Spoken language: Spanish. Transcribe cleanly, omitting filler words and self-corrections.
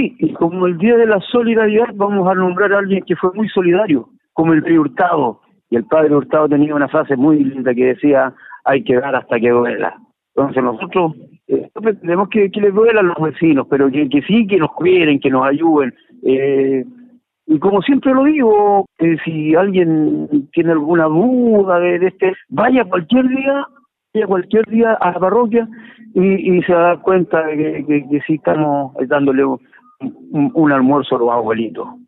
Sí, y como el Día de la Solidaridad vamos a nombrar a alguien que fue muy solidario, como el Rey Hurtado. Y el padre Hurtado tenía una frase muy linda que decía, hay que dar hasta que duela. Entonces nosotros tenemos que les duela a los vecinos, pero que sí, que nos cuiden, que nos ayuden. Y como siempre lo digo, si alguien tiene alguna duda de este, vaya cualquier día a la parroquia y se da cuenta de que sí estamos dándole un almuerzo a los abuelitos.